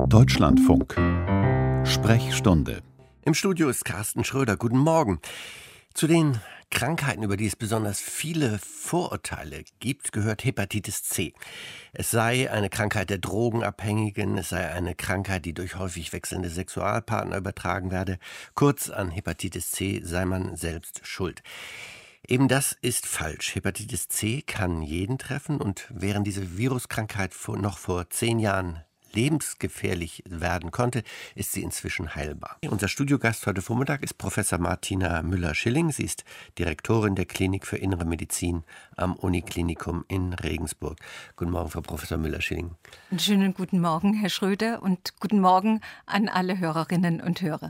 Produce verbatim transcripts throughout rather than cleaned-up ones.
Deutschlandfunk. Sprechstunde. Im Studio ist Carsten Schröder. Guten Morgen. Zu den Krankheiten, über die es besonders viele Vorurteile gibt, gehört Hepatitis C. Es sei eine Krankheit der Drogenabhängigen, es sei eine Krankheit, die durch häufig wechselnde Sexualpartner übertragen werde. Kurz, an Hepatitis C sei man selbst schuld. Eben das ist falsch. Hepatitis C kann jeden treffen, und während diese Viruskrankheit vor, noch vor zehn Jahren lebensgefährlich werden konnte, ist sie inzwischen heilbar. Unser Studiogast heute Vormittag ist Professor Martina Müller-Schilling. Sie ist Direktorin der Klinik für Innere Medizin am Uniklinikum in Regensburg. Guten Morgen, Frau Professor Müller-Schilling. Einen schönen guten Morgen, Herr Schröder, und guten Morgen an alle Hörerinnen und Hörer.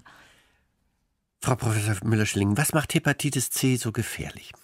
Frau Professor Müller-Schilling, was macht Hepatitis C so gefährlich?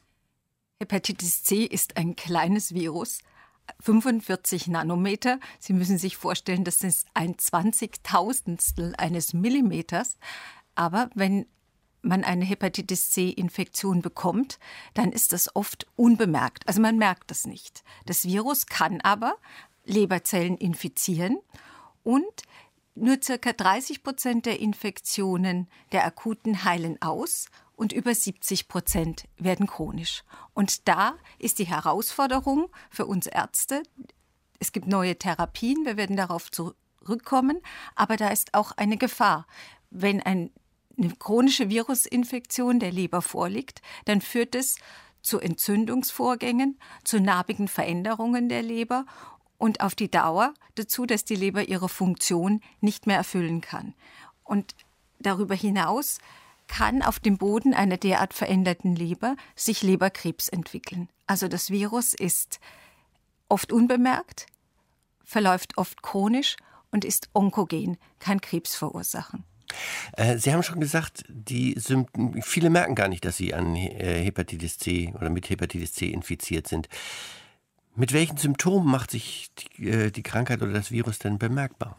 Hepatitis C ist ein kleines Virus, fünfundvierzig Nanometer. Sie müssen sich vorstellen, das ist ein Zwanzigtausendstel eines Millimeters. Aber wenn man eine Hepatitis C-Infektion bekommt, dann ist das oft unbemerkt. Also man merkt das nicht. Das Virus kann aber Leberzellen infizieren, und nur ca. dreißig Prozent der Infektionen der akuten heilen aus und über siebzig Prozent werden chronisch. Und da ist die Herausforderung für uns Ärzte. Es gibt neue Therapien, wir werden darauf zurückkommen, aber da ist auch eine Gefahr. Wenn ein, eine chronische Virusinfektion der Leber vorliegt, dann führt es zu Entzündungsvorgängen, zu narbigen Veränderungen der Leber und auf die Dauer dazu, dass die Leber ihre Funktion nicht mehr erfüllen kann. Und darüber hinaus kann auf dem Boden einer derart veränderten Leber sich Leberkrebs entwickeln. Also das Virus ist oft unbemerkt, verläuft oft chronisch und ist onkogen, kann Krebs verursachen. Äh, Sie haben schon gesagt, die Symptome, viele merken gar nicht, dass sie an äh, Hepatitis C oder mit Hepatitis C infiziert sind. Mit welchen Symptomen macht sich die, äh, die Krankheit oder das Virus denn bemerkbar?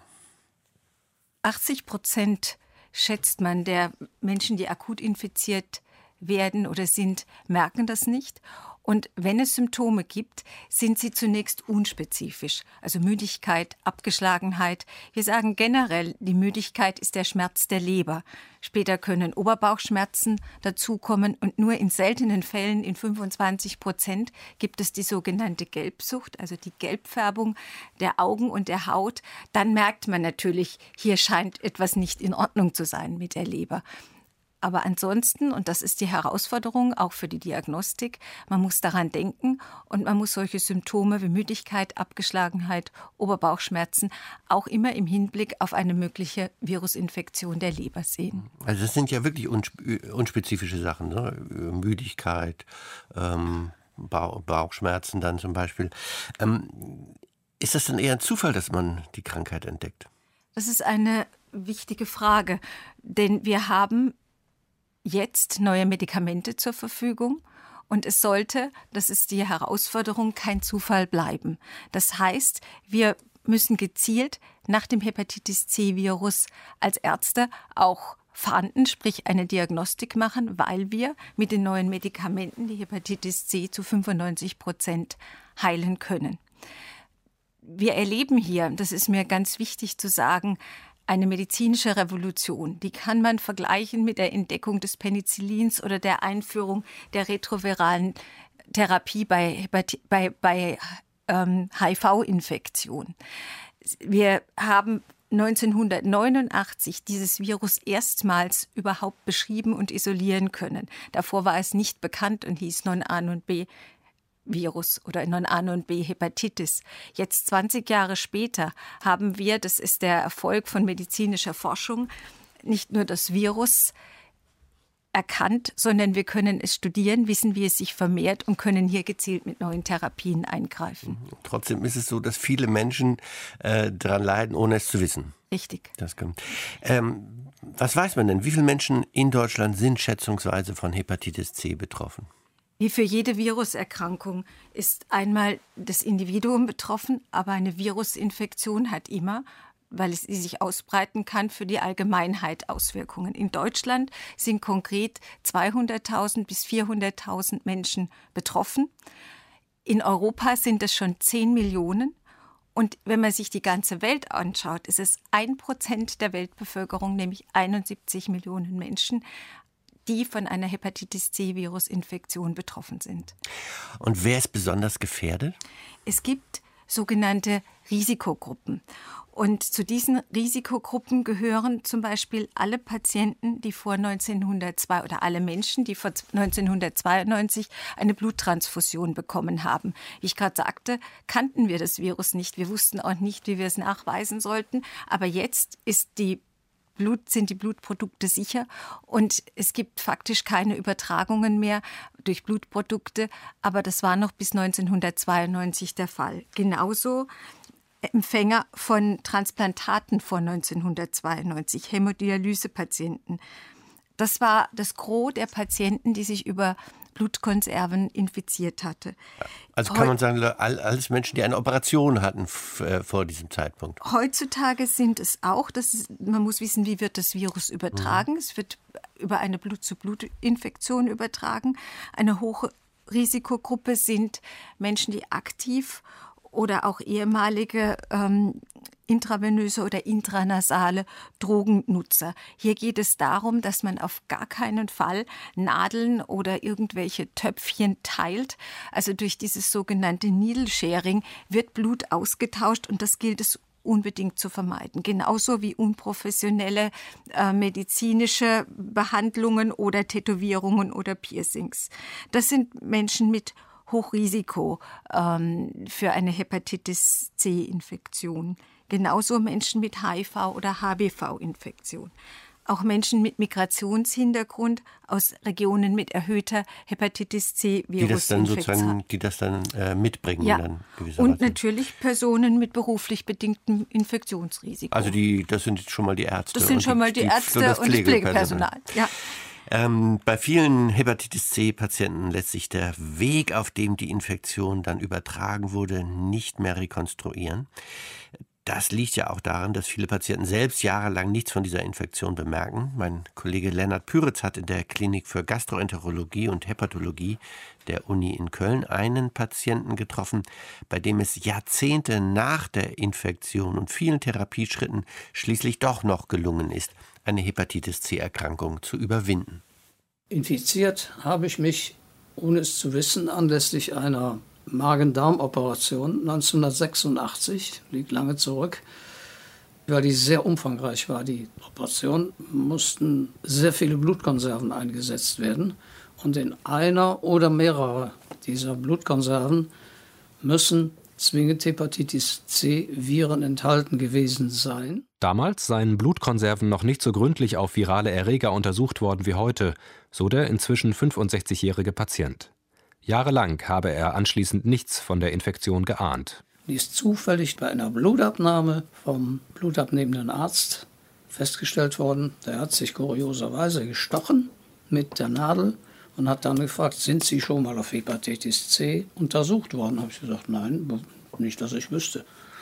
achtzig Prozent schätzt man, der Menschen, die akut infiziert werden oder sind, merken das nicht. Und wenn es Symptome gibt, sind sie zunächst unspezifisch. Also Müdigkeit, Abgeschlagenheit. Wir sagen generell, die Müdigkeit ist der Schmerz der Leber. Später können Oberbauchschmerzen dazukommen, und nur in seltenen Fällen, in fünfundzwanzig Prozent, gibt es die sogenannte Gelbsucht, also die Gelbfärbung der Augen und der Haut. Dann merkt man natürlich, hier scheint etwas nicht in Ordnung zu sein mit der Leber. Aber ansonsten, und das ist die Herausforderung auch für die Diagnostik, man muss daran denken und man muss solche Symptome wie Müdigkeit, Abgeschlagenheit, Oberbauchschmerzen auch immer im Hinblick auf eine mögliche Virusinfektion der Leber sehen. Also das sind ja wirklich unspe- unspezifische Sachen, ne? Müdigkeit, ähm, Bauch- Bauchschmerzen dann zum Beispiel. Ähm, ist das denn eher ein Zufall, dass man die Krankheit entdeckt? Das ist eine wichtige Frage, denn wir haben jetzt neue Medikamente zur Verfügung, und es sollte, das ist die Herausforderung, kein Zufall bleiben. Das heißt, wir müssen gezielt nach dem Hepatitis-C-Virus als Ärzte auch fahnden, sprich eine Diagnostik machen, weil wir mit den neuen Medikamenten die Hepatitis C zu fünfundneunzig Prozent heilen können. Wir erleben hier, das ist mir ganz wichtig zu sagen, eine medizinische Revolution. Die kann man vergleichen mit der Entdeckung des Penicillins oder der Einführung der retroviralen Therapie bei, Hepati- bei, bei ähm, H I V-Infektion. Wir haben neunzehnhundertneunundachtzig dieses Virus erstmals überhaupt beschrieben und isolieren können. Davor war es nicht bekannt und hieß Non-A Non-B Virus oder Non-A Non-B Hepatitis. Jetzt zwanzig Jahre später haben wir, das ist der Erfolg von medizinischer Forschung, nicht nur das Virus erkannt, sondern wir können es studieren, wissen, wie es sich vermehrt und können hier gezielt mit neuen Therapien eingreifen. Trotzdem ist es so, dass viele Menschen äh, daran leiden, ohne es zu wissen. Richtig. Das kommt. Ähm, was weiß man denn? Wie viele Menschen in Deutschland sind schätzungsweise von Hepatitis C betroffen? Wie für jede Viruserkrankung ist einmal das Individuum betroffen, aber eine Virusinfektion hat immer, weil es sich ausbreiten kann, für die Allgemeinheit Auswirkungen. In Deutschland sind konkret zweihunderttausend bis vierhunderttausend Menschen betroffen. In Europa sind es schon zehn Millionen. Und wenn man sich die ganze Welt anschaut, ist es ein Prozent der Weltbevölkerung, nämlich einundsiebzig Millionen Menschen, die von einer Hepatitis-C-Virus-Infektion betroffen sind. Und wer ist besonders gefährdet? Es gibt sogenannte Risikogruppen. Und zu diesen Risikogruppen gehören zum Beispiel alle Patienten, die vor neunzehnhundertzwei oder alle Menschen, die vor neunzehnhundertzweiundneunzig eine Bluttransfusion bekommen haben. Wie ich gerade sagte, kannten wir das Virus nicht. Wir wussten auch nicht, wie wir es nachweisen sollten. Aber jetzt ist die Blut, sind die Blutprodukte sicher und es gibt faktisch keine Übertragungen mehr durch Blutprodukte. Aber das war noch bis neunzehnhundertzweiundneunzig der Fall. Genauso Empfänger von Transplantaten vor neunzehnhundertzweiundneunzig, Hämodialysepatienten. Das war das Gros der Patienten, die sich über Blutkonserven infiziert hatte. Also kann man sagen, alles Menschen, die eine Operation hatten vor diesem Zeitpunkt. Heutzutage sind es auch, das ist, man muss wissen, wie wird das Virus übertragen. Mhm. Es wird über eine Blut-zu-Blut-Infektion übertragen. Eine hohe Risikogruppe sind Menschen, die aktiv oder auch ehemalige ähm, intravenöse oder intranasale Drogennutzer. Hier geht es darum, dass man auf gar keinen Fall Nadeln oder irgendwelche Töpfchen teilt. Also durch dieses sogenannte Needle Sharing wird Blut ausgetauscht und das gilt es unbedingt zu vermeiden. Genauso wie unprofessionelle äh, medizinische Behandlungen oder Tätowierungen oder Piercings. Das sind Menschen mit Hochrisiko ähm, für eine Hepatitis-C-Infektion. Genauso Menschen mit H I V- oder H B V-Infektion. Auch Menschen mit Migrationshintergrund aus Regionen mit erhöhter Hepatitis-C-Virus-Infektion. Die das dann äh, mitbringen. Ja. Dann und natürlich Personen mit beruflich bedingtem Infektionsrisiko. Also die, das sind schon mal die Ärzte. Das sind schon die, mal die, die Ärzte und das Pflegepersonal. Ja. Ähm, bei vielen Hepatitis-C-Patienten lässt sich der Weg, auf dem die Infektion dann übertragen wurde, nicht mehr rekonstruieren. Das liegt ja auch daran, dass viele Patienten selbst jahrelang nichts von dieser Infektion bemerken. Mein Kollege Lennart Püritz hat in der Klinik für Gastroenterologie und Hepatologie der Uni in Köln einen Patienten getroffen, bei dem es Jahrzehnte nach der Infektion und vielen Therapieschritten schließlich doch noch gelungen ist, eine Hepatitis-C-Erkrankung zu überwinden. Infiziert habe ich mich, ohne es zu wissen, anlässlich einer Magen-Darm-Operation neunzehnhundertsechsundachtzig, liegt lange zurück, weil die sehr umfangreich war. Die Operation mussten sehr viele Blutkonserven eingesetzt werden und in einer oder mehrere dieser Blutkonserven müssen zwingend Hepatitis-C-Viren enthalten gewesen sein. Damals seien Blutkonserven noch nicht so gründlich auf virale Erreger untersucht worden wie heute, so der inzwischen fünfundsechzigjährige Patient. Jahrelang habe er anschließend nichts von der Infektion geahnt. Die ist zufällig bei einer Blutabnahme vom blutabnehmenden Arzt festgestellt worden. Der hat sich kurioserweise gestochen mit der Nadel und hat dann gefragt, sind Sie schon mal auf Hepatitis C untersucht worden? Da habe ich gesagt, nein, nicht, dass ich wüsste.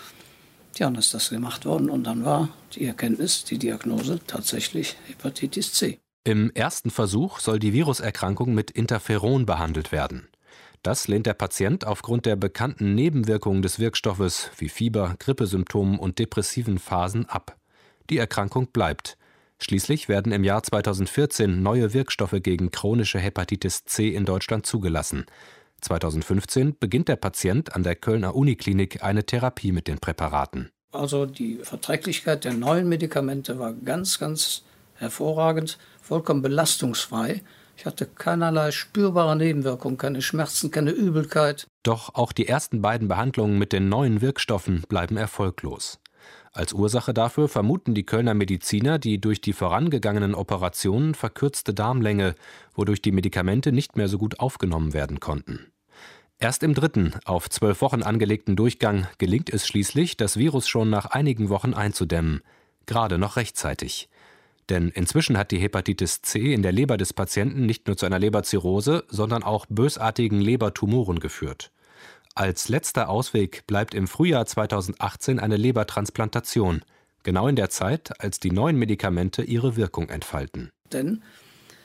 Ja, dann ist das gemacht worden und dann war die Erkenntnis, die Diagnose tatsächlich Hepatitis C. Im ersten Versuch soll die Viruserkrankung mit Interferon behandelt werden. Das lehnt der Patient aufgrund der bekannten Nebenwirkungen des Wirkstoffes wie Fieber, Grippesymptomen und depressiven Phasen ab. Die Erkrankung bleibt. Schließlich werden im Jahr zweitausendvierzehn neue Wirkstoffe gegen chronische Hepatitis C in Deutschland zugelassen. zweitausendfünfzehn beginnt der Patient an der Kölner Uniklinik eine Therapie mit den Präparaten. Also die Verträglichkeit der neuen Medikamente war ganz, ganz hervorragend, vollkommen belastungsfrei. Ich hatte keinerlei spürbare Nebenwirkungen, keine Schmerzen, keine Übelkeit. Doch auch die ersten beiden Behandlungen mit den neuen Wirkstoffen bleiben erfolglos. Als Ursache dafür vermuten die Kölner Mediziner die durch die vorangegangenen Operationen verkürzte Darmlänge, wodurch die Medikamente nicht mehr so gut aufgenommen werden konnten. Erst im dritten, auf zwölf Wochen angelegten Durchgang gelingt es schließlich, das Virus schon nach einigen Wochen einzudämmen. Gerade noch rechtzeitig. Denn inzwischen hat die Hepatitis C in der Leber des Patienten nicht nur zu einer Leberzirrhose, sondern auch bösartigen Lebertumoren geführt. Als letzter Ausweg bleibt im Frühjahr zweitausendachtzehn eine Lebertransplantation, genau in der Zeit, als die neuen Medikamente ihre Wirkung entfalten. Denn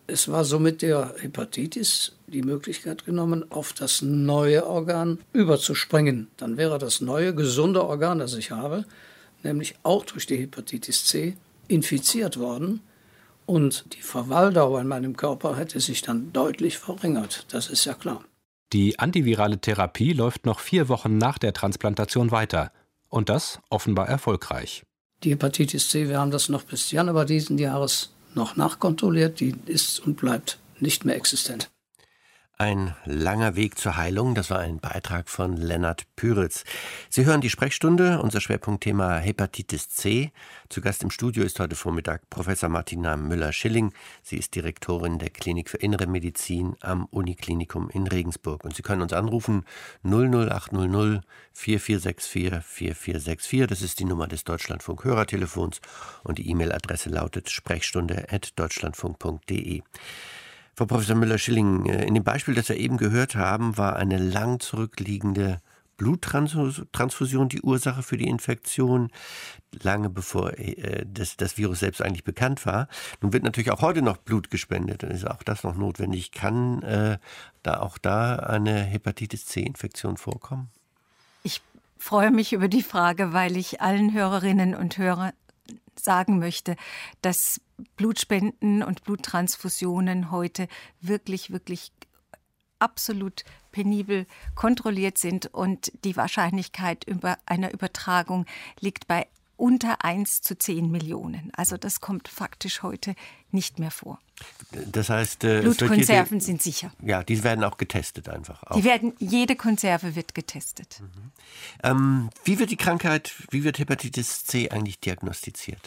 Es war so mit der Hepatitis die Möglichkeit genommen, auf das neue Organ überzuspringen. Dann wäre das neue, gesunde Organ, das ich habe, nämlich auch durch die Hepatitis C, infiziert worden. Und die Verweildauer in meinem Körper hätte sich dann deutlich verringert. Das ist ja klar. Die antivirale Therapie läuft noch vier Wochen nach der Transplantation weiter. Und das offenbar erfolgreich. Die Hepatitis C, wir haben das noch bis Januar diesen Jahres noch nachkontrolliert. Die ist und bleibt nicht mehr existent. Ein langer Weg zur Heilung, das war ein Beitrag von Lennart Püritz. Sie hören die Sprechstunde, unser Schwerpunktthema Hepatitis C. Zu Gast im Studio ist heute Vormittag Professor Martina Müller-Schilling. Sie ist Direktorin der Klinik für Innere Medizin am Uniklinikum in Regensburg. Und Sie können uns anrufen null null acht null null vier vier sechs vier vier vier sechs vier. Das ist die Nummer des Deutschlandfunk-Hörertelefons und die E-Mail-Adresse lautet sprechstunde at deutschlandfunk punkt de. Frau Professor Müller-Schilling, in dem Beispiel, das wir eben gehört haben, war eine lang zurückliegende Bluttransfusion die Ursache für die Infektion, lange bevor äh, das, das Virus selbst eigentlich bekannt war. Nun wird natürlich auch heute noch Blut gespendet, dann ist auch das noch notwendig. Kann äh, da auch da eine Hepatitis C-Infektion vorkommen? Ich freue mich über die Frage, weil ich allen Hörerinnen und Hörern sagen möchte, dass Blutspenden und Bluttransfusionen heute wirklich, wirklich absolut penibel kontrolliert sind und die Wahrscheinlichkeit über einer Übertragung liegt bei unter eins zu zehn Millionen. Also das kommt faktisch heute nicht mehr vor. Das heißt, äh, Blutkonserven jede, sind sicher. Ja, die werden auch getestet einfach. Auch. Die werden, jede Konserve wird getestet. Mhm. Ähm, wie wird die Krankheit, wie wird Hepatitis C eigentlich diagnostiziert?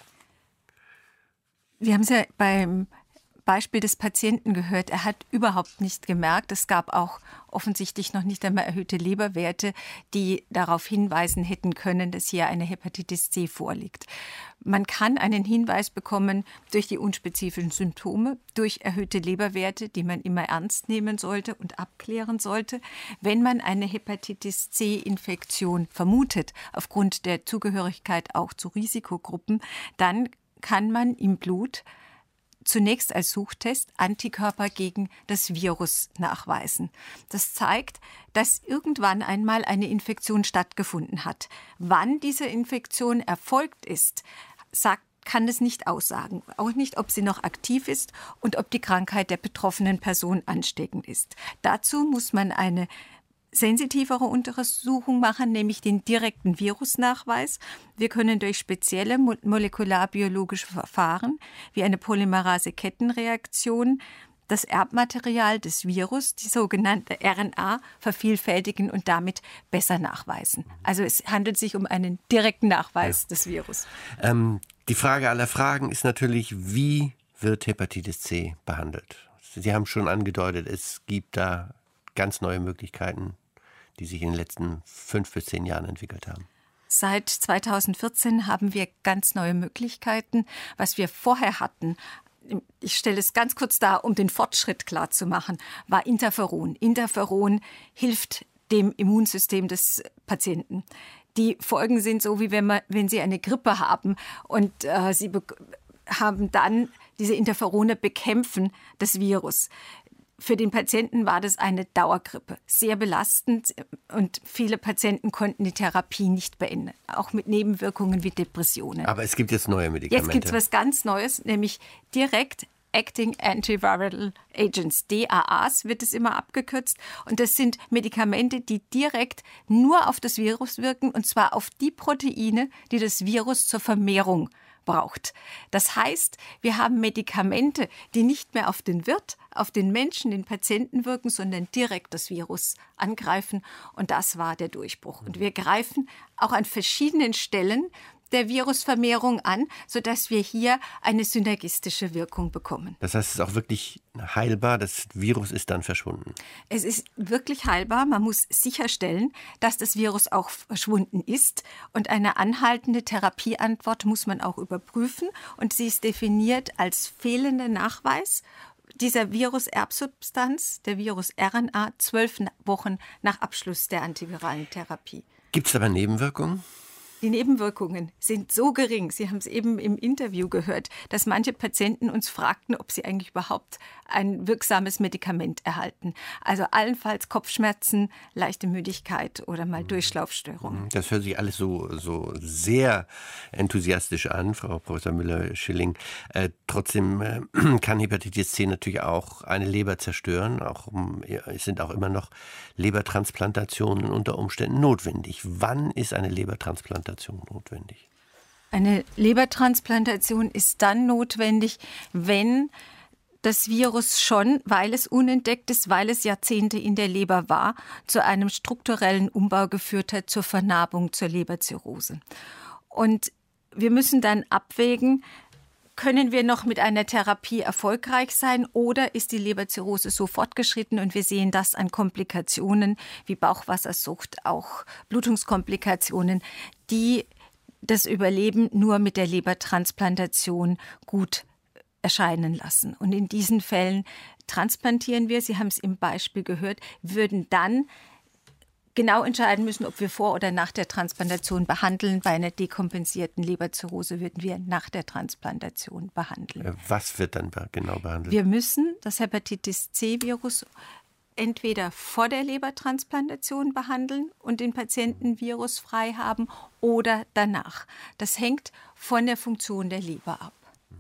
Wir haben es ja beim Beispiel des Patienten gehört. Er hat überhaupt nicht gemerkt. Es gab auch offensichtlich noch nicht einmal erhöhte Leberwerte, die darauf hinweisen hätten können, dass hier eine Hepatitis C vorliegt. Man kann einen Hinweis bekommen durch die unspezifischen Symptome, durch erhöhte Leberwerte, die man immer ernst nehmen sollte und abklären sollte. Wenn man eine Hepatitis C-Infektion vermutet, aufgrund der Zugehörigkeit auch zu Risikogruppen, dann kann man im Blut zunächst als Suchtest Antikörper gegen das Virus nachweisen. Das zeigt, dass irgendwann einmal eine Infektion stattgefunden hat. Wann diese Infektion erfolgt ist, sagt, kann es nicht aussagen. Auch nicht, ob sie noch aktiv ist und ob die Krankheit der betroffenen Person ansteckend ist. Dazu muss man eine sensitivere Untersuchung machen, nämlich den direkten Virusnachweis. Wir können durch spezielle molekularbiologische Verfahren wie eine Polymerase-Kettenreaktion das Erbmaterial des Virus, die sogenannte R N A, vervielfältigen und damit besser nachweisen. Also es handelt sich um einen direkten Nachweis ja. des Virus. Ähm, die Frage aller Fragen ist natürlich, wie wird Hepatitis C behandelt? Sie haben schon angedeutet, es gibt da ganz neue Möglichkeiten, die sich in den letzten fünf bis zehn Jahren entwickelt haben. Seit zweitausendvierzehn haben wir ganz neue Möglichkeiten. Was wir vorher hatten, ich stelle es ganz kurz dar, um den Fortschritt klarzumachen, war Interferon. Interferon hilft dem Immunsystem des Patienten. Die Folgen sind so, wie wenn, man, wenn Sie eine Grippe haben und äh, Sie be- haben dann diese Interferone bekämpfen das Virus. Für den Patienten war das eine Dauergrippe, sehr belastend und viele Patienten konnten die Therapie nicht beenden, auch mit Nebenwirkungen wie Depressionen. Aber es gibt jetzt neue Medikamente. Jetzt gibt es was ganz Neues, nämlich direkt Acting Antiviral Agents, D A As wird es immer abgekürzt. Und das sind Medikamente, die direkt nur auf das Virus wirken, und zwar auf die Proteine, die das Virus zur Vermehrung braucht. Das heißt, wir haben Medikamente, die nicht mehr auf den Wirt, auf den Menschen, den Patienten wirken, sondern direkt das Virus angreifen. Und das war der Durchbruch. Und wir greifen auch an verschiedenen Stellen der Virusvermehrung an, sodass wir hier eine synergistische Wirkung bekommen. Das heißt, es ist auch wirklich heilbar, das Virus ist dann verschwunden? Es ist wirklich heilbar. Man muss sicherstellen, dass das Virus auch verschwunden ist. Und eine anhaltende Therapieantwort muss man auch überprüfen. Und sie ist definiert als fehlender Nachweis dieser Viruserbsubstanz, der Virus-R N A, zwölf Wochen nach Abschluss der antiviralen Therapie. Gibt es aber Nebenwirkungen? Die Nebenwirkungen sind so gering, Sie haben es eben im Interview gehört, dass manche Patienten uns fragten, ob sie eigentlich überhaupt ein wirksames Medikament erhalten. Also allenfalls Kopfschmerzen, leichte Müdigkeit oder mal Durchlaufstörungen. Das hört sich alles so, so sehr enthusiastisch an, Frau Professor Müller-Schilling. Äh, trotzdem äh, kann Hepatitis C natürlich auch eine Leber zerstören. Auch, es sind auch immer noch Lebertransplantationen unter Umständen notwendig. Wann ist eine Lebertransplantation notwendig? Eine Lebertransplantation ist dann notwendig, wenn das Virus schon, weil es unentdeckt ist, weil es Jahrzehnte in der Leber war, zu einem strukturellen Umbau geführt hat, zur Vernarbung, zur Leberzirrhose. Und wir müssen dann abwägen, können wir noch mit einer Therapie erfolgreich sein oder ist die Leberzirrhose so fortgeschritten und wir sehen das an Komplikationen wie Bauchwassersucht, auch Blutungskomplikationen, die das Überleben nur mit der Lebertransplantation gut erscheinen lassen. Und in diesen Fällen transplantieren wir, Sie haben es im Beispiel gehört, würden dann genau entscheiden müssen, ob wir vor oder nach der Transplantation behandeln. Bei einer dekompensierten Leberzirrhose würden wir nach der Transplantation behandeln. Was wird dann genau behandelt? Wir müssen das Hepatitis-C-Virus entweder vor der Lebertransplantation behandeln und den Patienten virusfrei haben oder danach. Das hängt von der Funktion der Leber ab.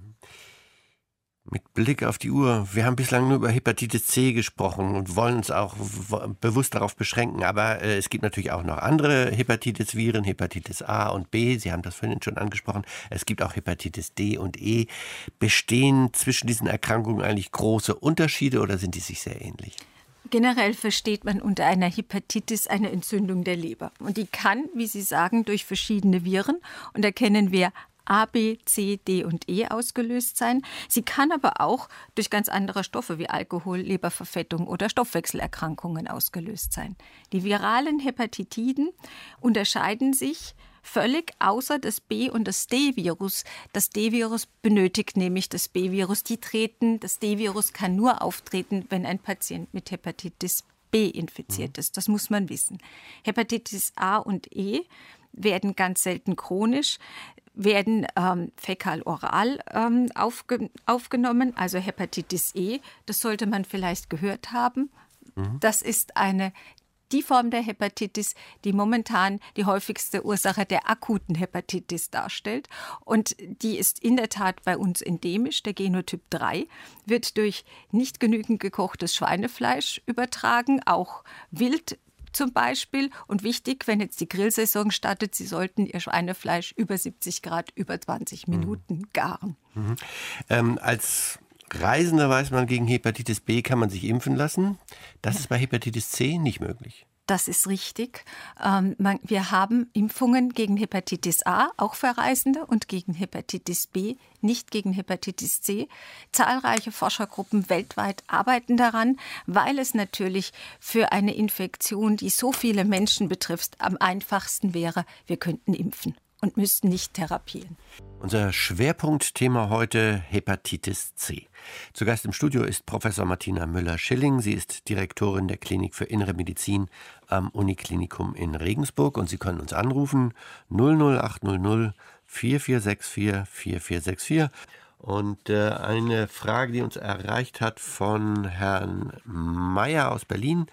Mit Blick auf die Uhr, wir haben bislang nur über Hepatitis C gesprochen und wollen uns auch bewusst darauf beschränken. Aber äh, es gibt natürlich auch noch andere Hepatitis-Viren, Hepatitis A und B. Sie haben das vorhin schon angesprochen. Es gibt auch Hepatitis D und E. Bestehen zwischen diesen Erkrankungen eigentlich große Unterschiede oder sind die sich sehr ähnlich? Generell versteht man unter einer Hepatitis eine Entzündung der Leber. Und die kann, wie Sie sagen, durch verschiedene Viren, und da kennen wir A, B, C, D und E ausgelöst sein. Sie kann aber auch durch ganz andere Stoffe wie Alkohol, Leberverfettung oder Stoffwechselerkrankungen ausgelöst sein. Die viralen Hepatitiden unterscheiden sich völlig, außer das B- und das D-Virus. Das D-Virus benötigt nämlich das B-Virus. Die treten, das D-Virus kann nur auftreten, wenn ein Patient mit Hepatitis B infiziert ist. Das muss man wissen. Hepatitis A und E werden ganz selten chronisch, werden ähm, fäkal-oral ähm, aufge- aufgenommen, also Hepatitis E, das sollte man vielleicht gehört haben. Mhm. Das ist eine die Form der Hepatitis, die momentan die häufigste Ursache der akuten Hepatitis darstellt. Und die ist in der Tat bei uns endemisch. Der Genotyp drei wird durch nicht genügend gekochtes Schweinefleisch übertragen, auch wild zum Beispiel. Und wichtig, wenn jetzt die Grillsaison startet, Sie sollten Ihr Schweinefleisch über siebzig Grad, über zwanzig Minuten garen. Mhm. Ähm, als Reisender weiß man, gegen Hepatitis B kann man sich impfen lassen. Das ja. ist bei Hepatitis C nicht möglich. Das ist richtig. Ähm, man, wir haben Impfungen gegen Hepatitis A, auch für Reisende, und gegen Hepatitis B, nicht gegen Hepatitis C. Zahlreiche Forschergruppen weltweit arbeiten daran, weil es natürlich für eine Infektion, die so viele Menschen betrifft, am einfachsten wäre, wir könnten impfen und müssten nicht therapieren. Unser Schwerpunktthema heute Hepatitis C. Zu Gast im Studio ist Professor Martina Müller-Schilling. Sie ist Direktorin der Klinik für Innere Medizin am Uniklinikum in Regensburg. Und Sie können uns anrufen null null acht null null vier vier sechs vier vier vier sechs vier. Und äh, eine Frage, die uns erreicht hat von Herrn Meyer aus Berlin.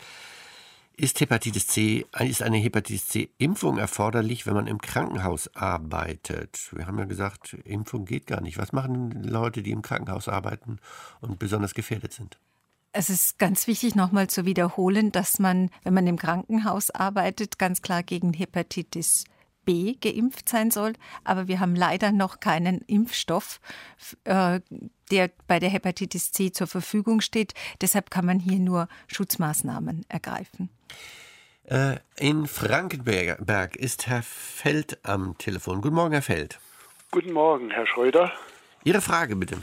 Ist Hepatitis C, ist eine Hepatitis C-Impfung erforderlich, wenn man im Krankenhaus arbeitet? Wir haben ja gesagt, Impfung geht gar nicht. Was machen Leute, die im Krankenhaus arbeiten und besonders gefährdet sind? Es ist ganz wichtig, nochmal zu wiederholen, dass man, wenn man im Krankenhaus arbeitet, ganz klar gegen Hepatitis B geimpft sein soll. Aber wir haben leider noch keinen Impfstoff, äh, der bei der Hepatitis C zur Verfügung steht. Deshalb kann man hier nur Schutzmaßnahmen ergreifen. Äh, in Frankenberg ist Herr Feld am Telefon. Guten Morgen, Herr Feld. Guten Morgen, Herr Schröder. Ihre Frage bitte.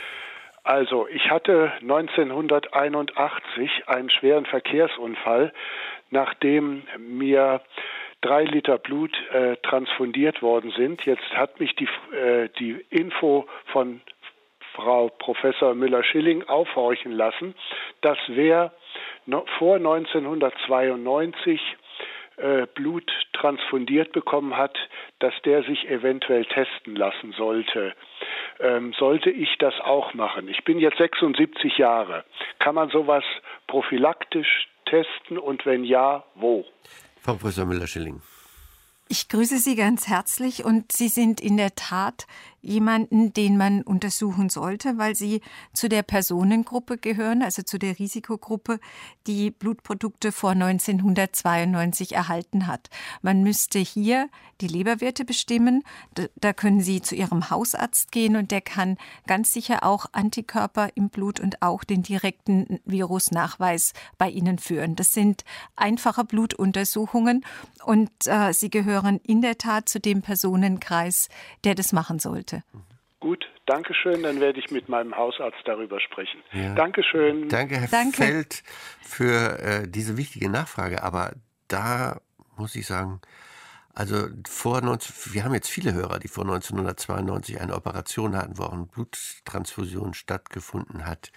Also, ich hatte neunzehnhunderteinundachtzig einen schweren Verkehrsunfall, nachdem mir drei Liter Blut äh, transfundiert worden sind. Jetzt hat mich die, äh, die Info von Frau Professor Müller-Schilling aufhorchen lassen, dass wer no, vor neunzehnhundertzweiundneunzig äh, Blut transfundiert bekommen hat, dass der sich eventuell testen lassen sollte. Ähm, sollte ich das auch machen? Ich bin jetzt sechsundsiebzig Jahre. Kann man sowas prophylaktisch testen und wenn ja, wo? Frau Professor Müller-Schilling. Ich grüße Sie ganz herzlich und Sie sind in der Tat jemanden, den man untersuchen sollte, weil Sie zu der Personengruppe gehören, also zu der Risikogruppe, die Blutprodukte vor neunzehnhundertzweiundneunzig erhalten hat. Man müsste hier die Leberwerte bestimmen. Da können Sie zu Ihrem Hausarzt gehen und der kann ganz sicher auch Antikörper im Blut und auch den direkten Virusnachweis bei Ihnen führen. Das sind einfache Blutuntersuchungen und äh, Sie gehören in der Tat zu dem Personenkreis, der das machen sollte. Gut, danke schön. Dann werde ich mit meinem Hausarzt darüber sprechen. Ja. Dankeschön. Danke, Herr Danke. Feld, für äh, diese wichtige Nachfrage. Aber da muss ich sagen, also vor neunzehn, wir haben jetzt viele Hörer, die vor neunzehnhundertzweiundneunzig eine Operation hatten, wo auch eine Bluttransfusion stattgefunden hat.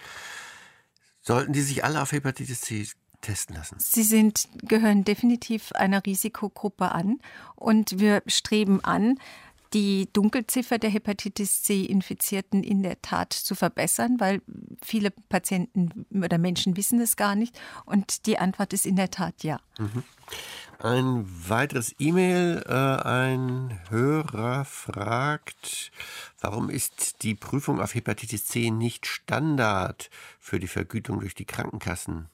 Sollten die sich alle auf Hepatitis C testen lassen? Sie sind, gehören definitiv einer Risikogruppe an und wir streben an, die Dunkelziffer der Hepatitis C-Infizierten in der Tat zu verbessern, weil viele Patienten oder Menschen wissen es gar nicht. Und die Antwort ist in der Tat ja. Mhm. Ein weiteres E-Mail. Äh, ein Hörer fragt, warum ist die Prüfung auf Hepatitis C nicht Standard für die Vergütung durch die Krankenkassen,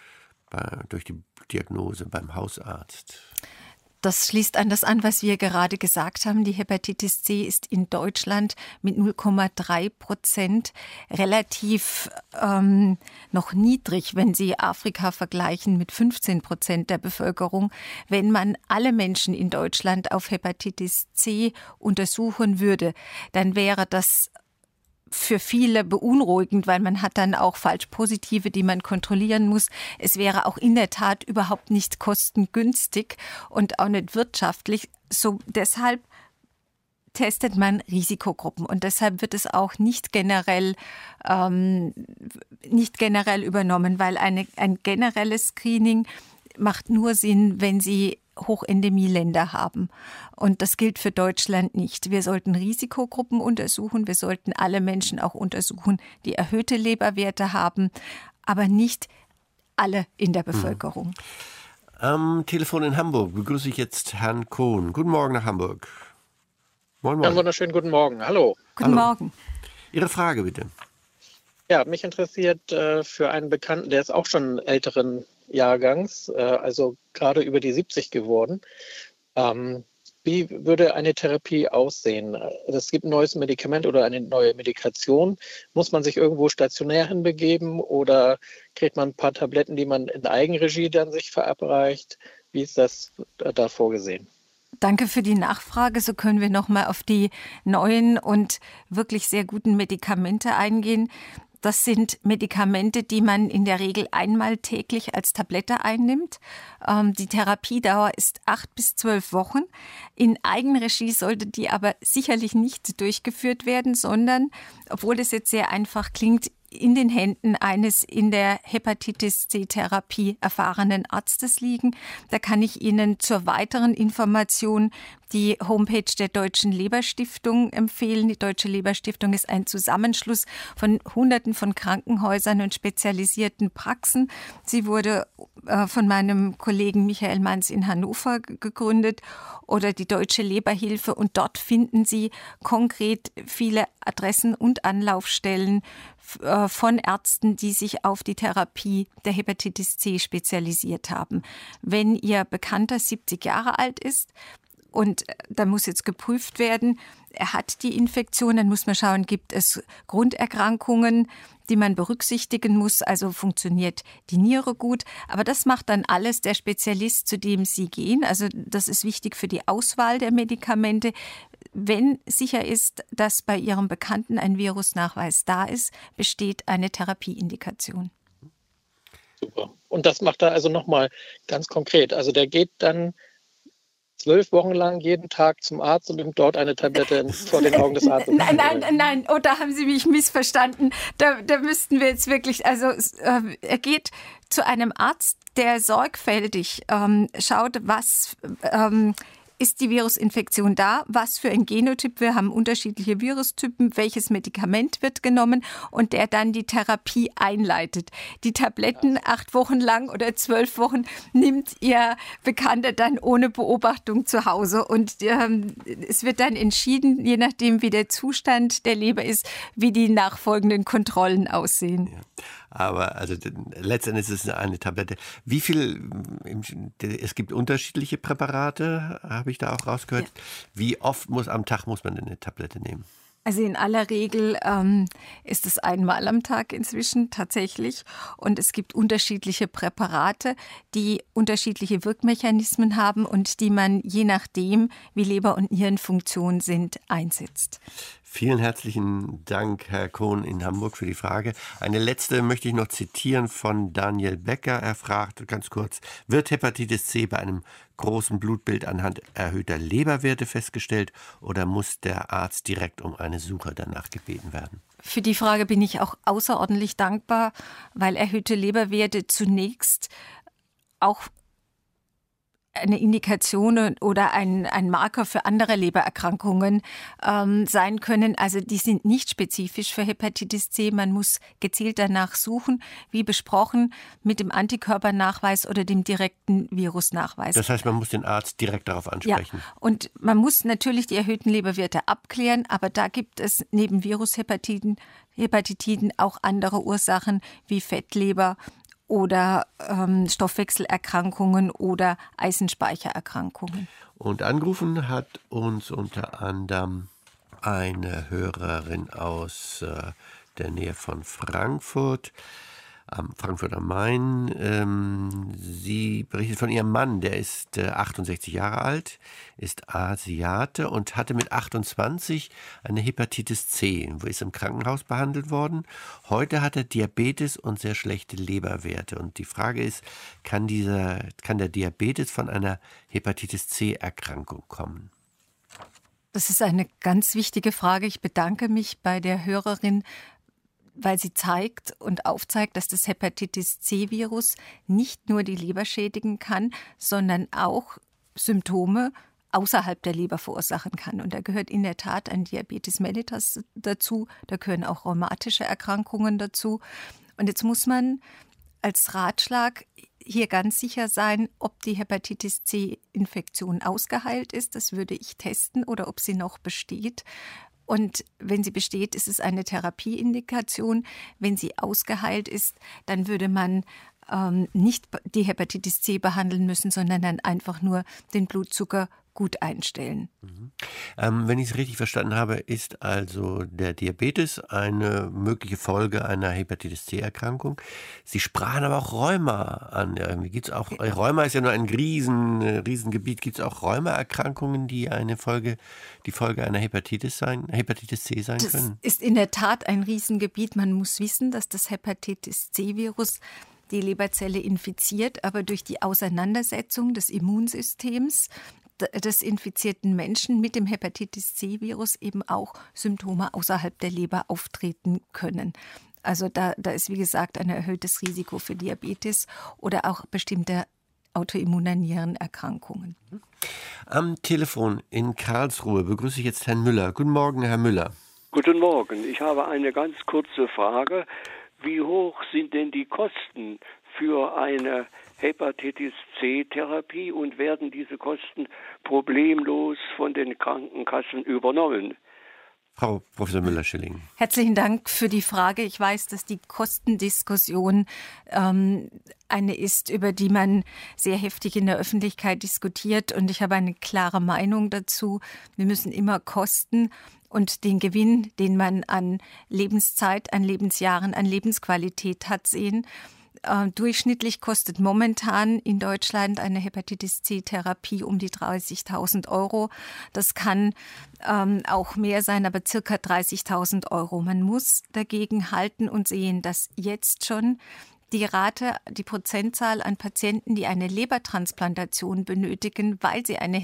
bei, durch die Diagnose beim Hausarzt? Das schließt an das an, was wir gerade gesagt haben. Die Hepatitis C ist in Deutschland mit null Komma drei Prozent relativ ähm, noch niedrig, wenn Sie Afrika vergleichen mit fünfzehn Prozent der Bevölkerung. Wenn man alle Menschen in Deutschland auf Hepatitis C untersuchen würde, dann wäre das für viele beunruhigend, weil man hat dann auch Falschpositive, die man kontrollieren muss. Es wäre auch in der Tat überhaupt nicht kostengünstig und auch nicht wirtschaftlich. So deshalb testet man Risikogruppen und deshalb wird es auch nicht generell ähm, nicht generell übernommen, weil eine, ein generelles Screening macht nur Sinn, wenn Sie Hochendemieländer haben. Und das gilt für Deutschland nicht. Wir sollten Risikogruppen untersuchen. Wir sollten alle Menschen auch untersuchen, die erhöhte Leberwerte haben, aber nicht alle in der Bevölkerung. Am Telefon in Hamburg begrüße ich jetzt Herrn Kohn. Guten Morgen nach Hamburg. Moin, moin. Einen wunderschönen guten Morgen. Hallo. Guten Hallo. Morgen. Ihre Frage bitte. Ja, mich interessiert äh, für einen Bekannten, der ist auch schon älteren Jahrgangs, äh, also gerade über die siebzig geworden. Ähm, wie würde eine Therapie aussehen? Es gibt ein neues Medikament oder eine neue Medikation. Muss man sich irgendwo stationär hinbegeben oder kriegt man ein paar Tabletten, die man in Eigenregie dann sich verabreicht? Wie ist das da vorgesehen? Danke für die Nachfrage. So können wir noch mal auf die neuen und wirklich sehr guten Medikamente eingehen. Das sind Medikamente, die man in der Regel einmal täglich als Tablette einnimmt. Ähm, die Therapiedauer ist acht bis zwölf Wochen. In Eigenregie sollte die aber sicherlich nicht durchgeführt werden, sondern, obwohl das jetzt sehr einfach klingt, in den Händen eines in der Hepatitis-C-Therapie erfahrenen Arztes liegen. Da kann ich Ihnen zur weiteren Information die Homepage der Deutschen Leberstiftung empfehlen. Die Deutsche Leberstiftung ist ein Zusammenschluss von Hunderten von Krankenhäusern und spezialisierten Praxen. Sie wurde äh, von meinem Kollegen Michael Manz in Hannover g- gegründet oder die Deutsche Leberhilfe. Und dort finden Sie konkret viele Adressen und Anlaufstellen äh, von Ärzten, die sich auf die Therapie der Hepatitis C spezialisiert haben. Wenn Ihr Bekannter siebzig Jahre alt ist, und da muss jetzt geprüft werden, er hat die Infektion, dann muss man schauen, gibt es Grunderkrankungen, die man berücksichtigen muss, also funktioniert die Niere gut. Aber das macht dann alles der Spezialist, zu dem Sie gehen. Also das ist wichtig für die Auswahl der Medikamente. Wenn sicher ist, dass bei Ihrem Bekannten ein Virusnachweis da ist, besteht eine Therapieindikation. Super. Und das macht er also nochmal ganz konkret. Also der geht dann zwölf Wochen lang jeden Tag zum Arzt und nimmt dort eine Tablette vor den Augen des Arztes. Nein, nein, nein, oh, da haben Sie mich missverstanden. Da, da müssten wir jetzt wirklich, also äh, er geht zu einem Arzt, der sorgfältig ähm, schaut, was ähm, ist die Virusinfektion da, was für ein Genotyp, wir haben unterschiedliche Virustypen, welches Medikament wird genommen und der dann die Therapie einleitet. Die Tabletten acht Wochen lang oder zwölf Wochen nimmt Ihr Bekannter dann ohne Beobachtung zu Hause und ähm, es wird dann entschieden, je nachdem wie der Zustand der Leber ist, wie die nachfolgenden Kontrollen aussehen. Ja. Aber also letztendlich ist es eine Tablette. Wie viel, es gibt unterschiedliche Präparate, habe ich da auch rausgehört. Ja. Wie oft muss am Tag muss man eine Tablette nehmen? Also in aller Regel ähm, ist es einmal am Tag inzwischen tatsächlich. Und es gibt unterschiedliche Präparate, die unterschiedliche Wirkmechanismen haben und die man je nachdem, wie Leber- und Nierenfunktion sind, einsetzt. Vielen herzlichen Dank, Herr Kohn in Hamburg, für die Frage. Eine letzte möchte ich noch zitieren von Daniel Becker. Er fragt ganz kurz, wird Hepatitis C bei einem großen Blutbild anhand erhöhter Leberwerte festgestellt oder muss der Arzt direkt um eine Suche danach gebeten werden? Für die Frage bin ich auch außerordentlich dankbar, weil erhöhte Leberwerte zunächst auch eine Indikation oder ein, ein Marker für andere Lebererkrankungen ähm, sein können. Also die sind nicht spezifisch für Hepatitis C. Man muss gezielt danach suchen, wie besprochen, mit dem Antikörpernachweis oder dem direkten Virusnachweis. Das heißt, man muss den Arzt direkt darauf ansprechen. Ja, und man muss natürlich die erhöhten Leberwerte abklären, aber da gibt es neben Virushepatiten Hepatitiden auch andere Ursachen wie Fettleber oder ähm, Stoffwechselerkrankungen oder Eisenspeichererkrankungen. Und angerufen hat uns unter anderem eine Hörerin aus äh, der Nähe von Frankfurt, am Frankfurt am Main. Ähm, sie berichtet von ihrem Mann, der ist äh, achtundsechzig Jahre alt, ist Asiate und hatte mit achtundzwanzig eine Hepatitis C, wo ist im Krankenhaus behandelt worden. Heute hat er Diabetes und sehr schlechte Leberwerte. Und die Frage ist, kann, dieser, kann der Diabetes von einer Hepatitis C-Erkrankung kommen? Das ist eine ganz wichtige Frage. Ich bedanke mich bei der Hörerin, weil sie zeigt und aufzeigt, dass das Hepatitis-C-Virus nicht nur die Leber schädigen kann, sondern auch Symptome außerhalb der Leber verursachen kann. Und da gehört in der Tat ein Diabetes mellitus dazu, da gehören auch rheumatische Erkrankungen dazu. Und jetzt muss man als Ratschlag hier ganz sicher sein, ob die Hepatitis-C-Infektion ausgeheilt ist. Das würde ich testen oder ob sie noch besteht. Und wenn sie besteht, ist es eine Therapieindikation. Wenn sie ausgeheilt ist, dann würde man ähm, nicht die Hepatitis C behandeln müssen, sondern dann einfach nur den Blutzucker gut einstellen. Mhm. Ähm, wenn ich es richtig verstanden habe, ist also der Diabetes eine mögliche Folge einer Hepatitis C-Erkrankung. Sie sprachen aber auch Rheuma an. Irgendwie gibt's auch, Rheuma ist ja nur ein riesen, Riesengebiet. Gibt es auch Rheumaerkrankungen, die eine Folge, die Folge einer Hepatitis sein, Hepatitis C sein das können? Das ist in der Tat ein Riesengebiet. Man muss wissen, dass das Hepatitis C-Virus die Leberzelle infiziert, aber durch die Auseinandersetzung des Immunsystems des infizierten Menschen mit dem Hepatitis-C-Virus eben auch Symptome außerhalb der Leber auftreten können. Also da, da ist, wie gesagt, ein erhöhtes Risiko für Diabetes oder auch bestimmte autoimmuner Nierenerkrankungen. Am Telefon in Karlsruhe begrüße ich jetzt Herrn Müller. Guten Morgen, Herr Müller. Guten Morgen. Ich habe eine ganz kurze Frage. Wie hoch sind denn die Kosten für eine Hepatitis-C-Therapie und werden diese Kosten problemlos von den Krankenkassen übernommen? Frau Professor Müller-Schilling. Herzlichen Dank für die Frage. Ich weiß, dass die Kostendiskussion ähm, eine ist, über die man sehr heftig in der Öffentlichkeit diskutiert. Und ich habe eine klare Meinung dazu. Wir müssen immer Kosten und den Gewinn, den man an Lebenszeit, an Lebensjahren, an Lebensqualität hat, sehen. Äh, durchschnittlich kostet momentan in Deutschland eine Hepatitis-C-Therapie um die dreißigtausend Euro. Das kann ähm, auch mehr sein, aber circa dreißigtausend Euro. Man muss dagegen halten und sehen, dass jetzt schon die Rate, die Prozentzahl an Patienten, die eine Lebertransplantation benötigen, weil sie eine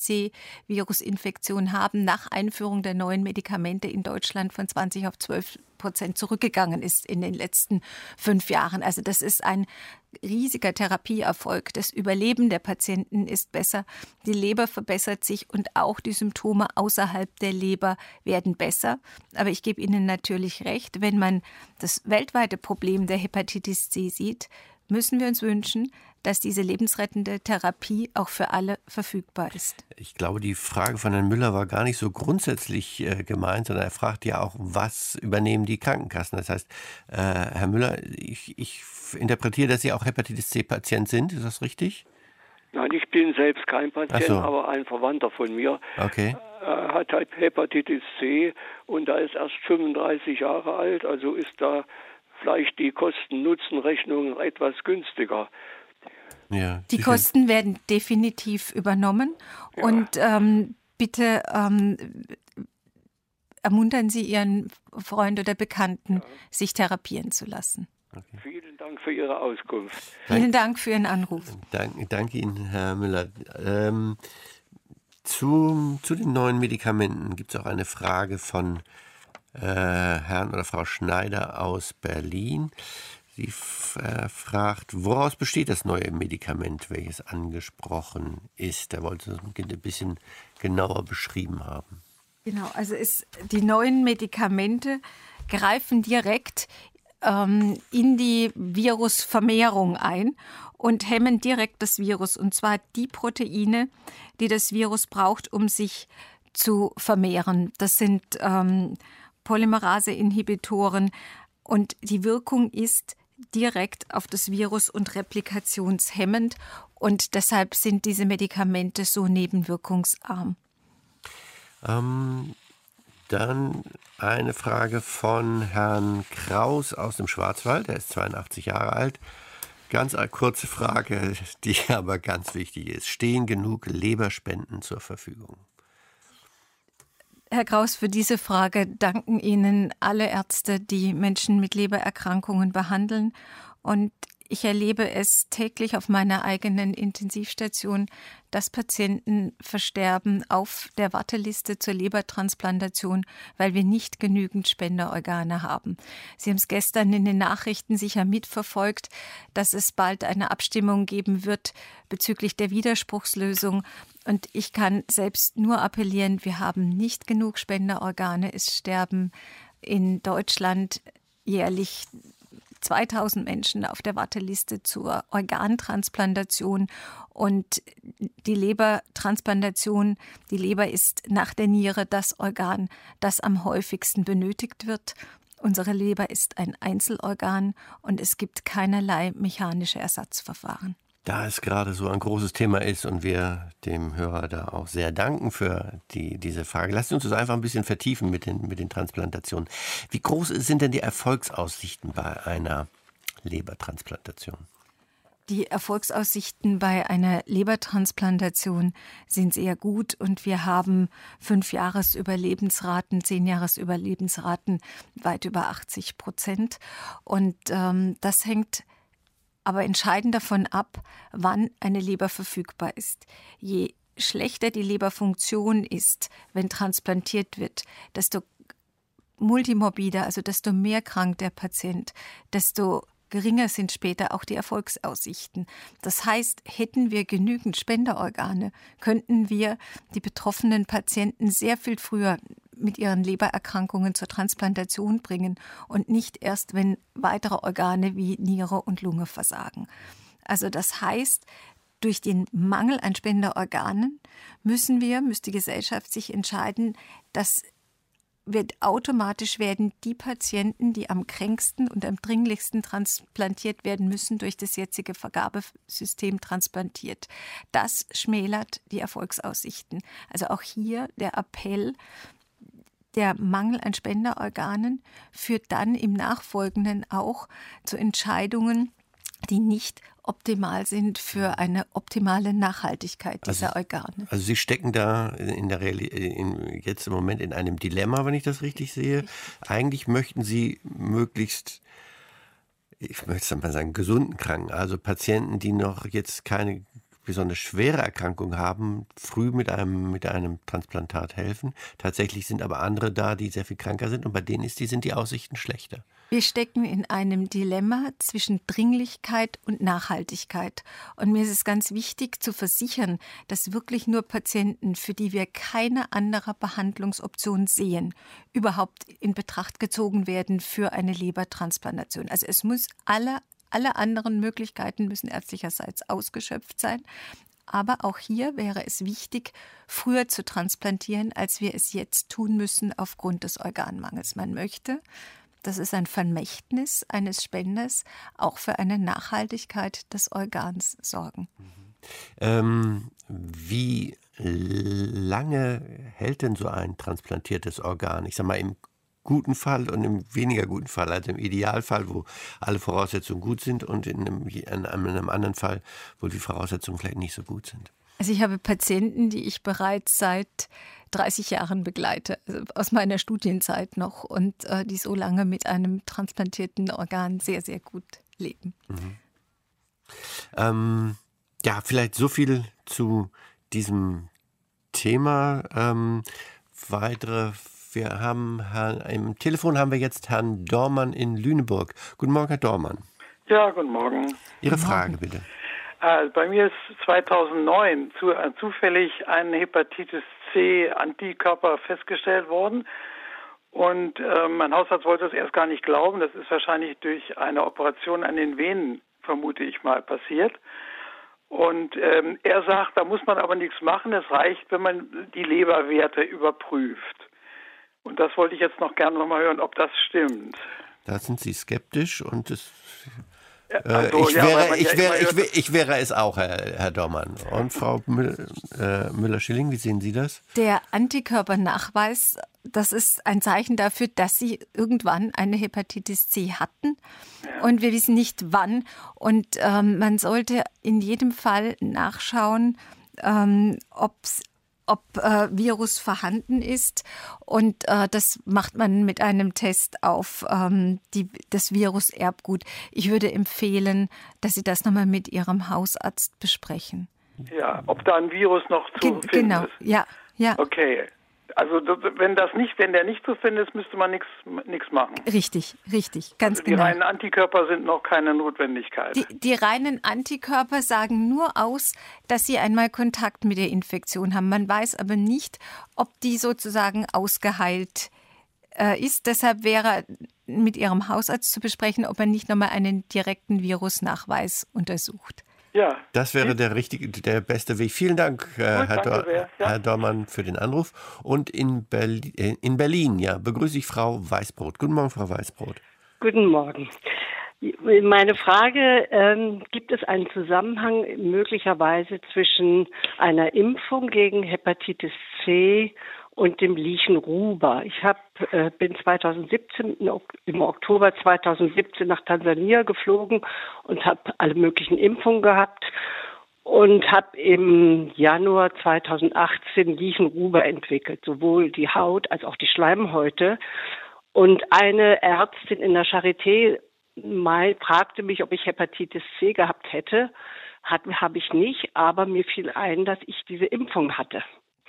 Hepatitis-C-Virusinfektion haben, nach Einführung der neuen Medikamente in Deutschland von zwanzig auf zwölf Prozent zurückgegangen ist in den letzten fünf Jahren. Also das ist ein riesiger Therapieerfolg. Das Überleben der Patienten ist besser, die Leber verbessert sich und auch die Symptome außerhalb der Leber werden besser. Aber ich gebe Ihnen natürlich recht, wenn man das weltweite Problem der Hepatitis C sieht, müssen wir uns wünschen, dass diese lebensrettende Therapie auch für alle verfügbar ist. Ich glaube, die Frage von Herrn Müller war gar nicht so grundsätzlich äh, gemeint, sondern er fragt ja auch, was übernehmen die Krankenkassen? Das heißt, äh, Herr Müller, ich, ich interpretiere, dass Sie auch Hepatitis C-Patient sind. Ist das richtig? Nein, ich bin selbst kein Patient, so. aber ein Verwandter von mir okay. äh, hat halt Hepatitis C und da ist erst fünfunddreißig Jahre alt, also ist da vielleicht die Kosten-Nutzen-Rechnung etwas günstiger. Ja, die sicher. Kosten werden definitiv übernommen Ja. und ähm, bitte ähm, ermuntern Sie Ihren Freund oder Bekannten, ja. sich therapieren zu lassen. Okay. Vielen Dank für Ihre Auskunft. Vielen Dank für Ihren Anruf. Danke, danke Ihnen, Herr Müller. Ähm, zu, zu den neuen Medikamenten gibt es auch eine Frage von äh, Herrn oder Frau Schneider aus Berlin. Sie f- äh, fragt, woraus besteht das neue Medikament, welches angesprochen ist? Da wollte es ein bisschen genauer beschrieben haben. Genau, also ist, die neuen Medikamente greifen direkt ähm, in die Virusvermehrung ein und hemmen direkt das Virus. Und zwar die Proteine, die das Virus braucht, um sich zu vermehren. Das sind ähm, Polymerase-Inhibitoren. Und die Wirkung ist direkt auf das Virus und replikationshemmend. Und deshalb sind diese Medikamente so nebenwirkungsarm. Ähm, dann eine Frage von Herrn Kraus aus dem Schwarzwald. Er ist zweiundachtzig Jahre alt. Ganz eine kurze Frage, die aber ganz wichtig ist. Stehen genug Leberspenden zur Verfügung? Herr Kraus, für diese Frage danken Ihnen alle Ärzte, die Menschen mit Lebererkrankungen behandeln. Und ich erlebe es täglich auf meiner eigenen Intensivstation, dass Patienten versterben auf der Warteliste zur Lebertransplantation, weil wir nicht genügend Spenderorgane haben. Sie haben es gestern in den Nachrichten sicher mitverfolgt, dass es bald eine Abstimmung geben wird bezüglich der Widerspruchslösung. Und ich kann selbst nur appellieren, wir haben nicht genug Spenderorgane. Es sterben in Deutschland jährlich zweitausend Menschen auf der Warteliste zur Organtransplantation. Und die Lebertransplantation, die Leber ist nach der Niere das Organ, das am häufigsten benötigt wird. Unsere Leber ist ein Einzelorgan und es gibt keinerlei mechanische Ersatzverfahren. Da es gerade so ein großes Thema ist und wir dem Hörer da auch sehr danken für die, diese Frage, lasst uns das einfach ein bisschen vertiefen mit den, mit den Transplantationen. Wie groß sind denn die Erfolgsaussichten bei einer Lebertransplantation? Die Erfolgsaussichten bei einer Lebertransplantation sind sehr gut und wir haben fünf Jahresüberlebensraten, zehn Jahresüberlebensraten weit über achtzig Prozent. Und ähm, das hängt aber entscheidend davon ab, wann eine Leber verfügbar ist. Je schlechter die Leberfunktion ist, wenn transplantiert wird, desto multimorbider, also desto mehr krank der Patient, desto geringer sind später auch die Erfolgsaussichten. Das heißt, hätten wir genügend Spenderorgane, könnten wir die betroffenen Patienten sehr viel früher mit ihren Lebererkrankungen zur Transplantation bringen und nicht erst, wenn weitere Organe wie Niere und Lunge versagen. Also das heißt, durch den Mangel an Spenderorganen müssen wir, müsste die Gesellschaft sich entscheiden, dass wird automatisch werden die Patienten, die am kränksten und am dringlichsten transplantiert werden müssen, durch das jetzige Vergabesystem transplantiert. Das schmälert die Erfolgsaussichten. Also auch hier der Appell, der Mangel an Spenderorganen führt dann im Nachfolgenden auch zu Entscheidungen, die nicht optimal sind für eine optimale Nachhaltigkeit dieser also, Organe. Also Sie stecken da in der Real- in, jetzt im Moment in einem Dilemma, wenn ich das richtig sehe. Eigentlich möchten Sie möglichst, ich möchte es mal sagen, gesunden Kranken, also Patienten, die noch jetzt keine besonders schwere Erkrankungen haben, früh mit einem, mit einem Transplantat helfen. Tatsächlich sind aber andere da, die sehr viel kränker sind und bei denen ist die, sind die Aussichten schlechter. Wir stecken in einem Dilemma zwischen Dringlichkeit und Nachhaltigkeit. Und mir ist es ganz wichtig zu versichern, dass wirklich nur Patienten, für die wir keine andere Behandlungsoption sehen, überhaupt in Betracht gezogen werden für eine Lebertransplantation. Also es muss alle Alle anderen Möglichkeiten müssen ärztlicherseits ausgeschöpft sein. Aber auch hier wäre es wichtig, früher zu transplantieren, als wir es jetzt tun müssen aufgrund des Organmangels. Man möchte, das ist ein Vermächtnis eines Spenders, auch für eine Nachhaltigkeit des Organs sorgen. Ähm, wie lange hält denn so ein transplantiertes Organ? Ich sag mal, im guten Fall und im weniger guten Fall, also im Idealfall, wo alle Voraussetzungen gut sind und in einem, in einem anderen Fall, wo die Voraussetzungen vielleicht nicht so gut sind. Also ich habe Patienten, die ich bereits seit dreißig Jahren begleite, also aus meiner Studienzeit noch und äh, die so lange mit einem transplantierten Organ sehr, sehr gut leben. Mhm. Ähm, ja, vielleicht so viel zu diesem Thema. Ähm, weitere Wir haben Herrn, im Telefon haben wir jetzt Herrn Dormann in Lüneburg. Guten Morgen, Herr Dormann. Ja, guten Morgen. Ihre Guten Frage, Morgen. bitte. Äh, bei mir ist zweitausendneun zu, äh, zufällig ein Hepatitis C Antikörper festgestellt worden. Und äh, mein Hausarzt wollte es erst gar nicht glauben. Das ist wahrscheinlich durch eine Operation an den Venen, vermute ich mal, passiert. Und ähm, er sagt, da muss man aber nichts machen. Es reicht, wenn man die Leberwerte überprüft. Und das wollte ich jetzt noch gerne noch mal hören, ob das stimmt. Da sind Sie skeptisch und das, Ja, äh, also, ich, ja, weil wäre, man ich, ja wäre, immer ich, hört, wäre, ich wäre es auch, Herr, Herr Dormann. Und Frau Müll, äh, Müller-Schilling, wie sehen Sie das? Der Antikörpernachweis, das ist ein Zeichen dafür, dass Sie irgendwann eine Hepatitis C hatten. Und wir wissen nicht wann. Und ähm, man sollte in jedem Fall nachschauen, ähm, ob's ob äh, Virus vorhanden ist. Und äh, das macht man mit einem Test auf ähm, die, das Virus-Erbgut. Ich würde empfehlen, dass Sie das nochmal mit Ihrem Hausarzt besprechen. ja, ob da ein Virus noch zu Ge- finden genau, ist. ja, ja. Okay. Also wenn das nicht, wenn der nicht zu finden ist, müsste man nichts nichts machen. Richtig, richtig, ganz Also die genau. reinen Antikörper sind noch keine Notwendigkeit. Die, die reinen Antikörper sagen nur aus, dass sie einmal Kontakt mit der Infektion haben. Man weiß aber nicht, ob die sozusagen ausgeheilt äh, ist. Deshalb wäre mit Ihrem Hausarzt zu besprechen, ob er nicht nochmal einen direkten Virusnachweis untersucht. Ja. Das wäre der richtige, der beste Weg. Vielen Dank, äh, Herr, danke Dor- sehr. Ja. Herr Dormann, für den Anruf. Und in, Berli- äh, in Berlin, ja, begrüße ich Frau Weißbrot. Guten Morgen, Frau Weißbrot. Guten Morgen. Meine Frage, ähm, gibt es einen Zusammenhang möglicherweise zwischen einer Impfung gegen Hepatitis C und dem Lichenruber? Ich hab, äh, bin zweitausendsiebzehn, im Oktober zweitausendsiebzehn nach Tansania geflogen und habe alle möglichen Impfungen gehabt und habe im Januar zweitausendachtzehn Lichenruber entwickelt, sowohl die Haut als auch die Schleimhäute. Und eine Ärztin in der Charité mal fragte mich, ob ich Hepatitis C gehabt hätte. Habe ich nicht, aber mir fiel ein, dass ich diese Impfung hatte.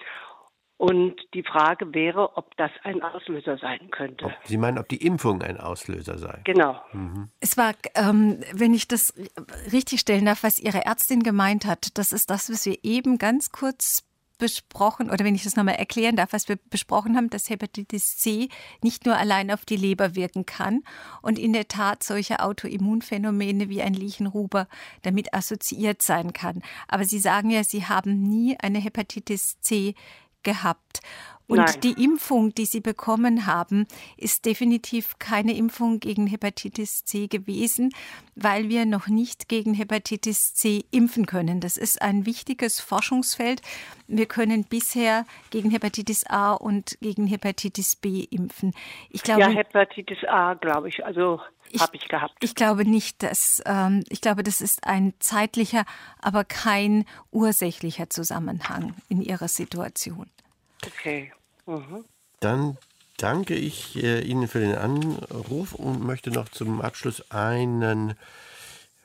Und die Frage wäre, ob das ein Auslöser sein könnte. Ob, Sie meinen, ob die Impfung ein Auslöser sei? Genau. Mhm. Es war, ähm, wenn ich das richtig stellen darf, was Ihre Ärztin gemeint hat, das ist das, was wir eben ganz kurz besprochen, oder wenn ich das nochmal erklären darf, was wir besprochen haben, dass Hepatitis C nicht nur allein auf die Leber wirken kann und in der Tat solche Autoimmunphänomene wie ein Lichenruber damit assoziiert sein kann. Aber Sie sagen ja, Sie haben nie eine Hepatitis C gehabt. Und Nein. die Impfung, die Sie bekommen haben, ist definitiv keine Impfung gegen Hepatitis C gewesen, weil wir noch nicht gegen Hepatitis C impfen können. Das ist ein wichtiges Forschungsfeld. Wir können bisher gegen Hepatitis A und gegen Hepatitis B impfen. Ich glaube, ja, Hepatitis A, glaube ich, also habe ich gehabt. Ich glaube nicht, dass, ähm, ich glaube, das ist ein zeitlicher, aber kein ursächlicher Zusammenhang in Ihrer Situation. Okay. Mhm. Dann danke ich äh, Ihnen für den Anruf und möchte noch zum Abschluss einen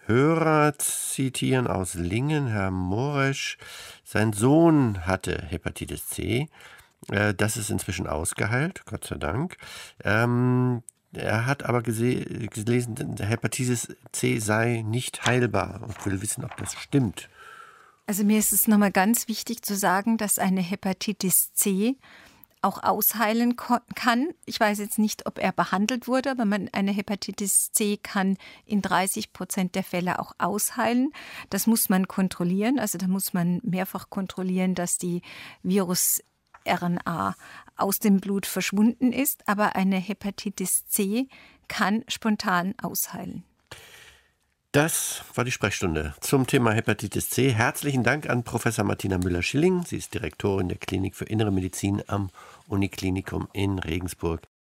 Hörer zitieren aus Lingen, Herr Moresch. Sein Sohn hatte Hepatitis C. Äh, das ist inzwischen ausgeheilt, Gott sei Dank. Ähm, er hat aber gese- gelesen, Hepatitis C sei nicht heilbar und will wissen, ob das stimmt. Also mir ist es nochmal ganz wichtig zu sagen, dass eine Hepatitis C auch ausheilen ko- kann. Ich weiß jetzt nicht, ob er behandelt wurde, aber man, eine Hepatitis C kann in dreißig Prozent der Fälle auch ausheilen. Das muss man kontrollieren. Also da muss man mehrfach kontrollieren, dass die Virus-R N A aus dem Blut verschwunden ist. Aber eine Hepatitis C kann spontan ausheilen. Das war die Sprechstunde zum Thema Hepatitis C. Herzlichen Dank an Professor Martina Müller-Schilling. Sie ist Direktorin der Klinik für Innere Medizin am Uniklinikum in Regensburg.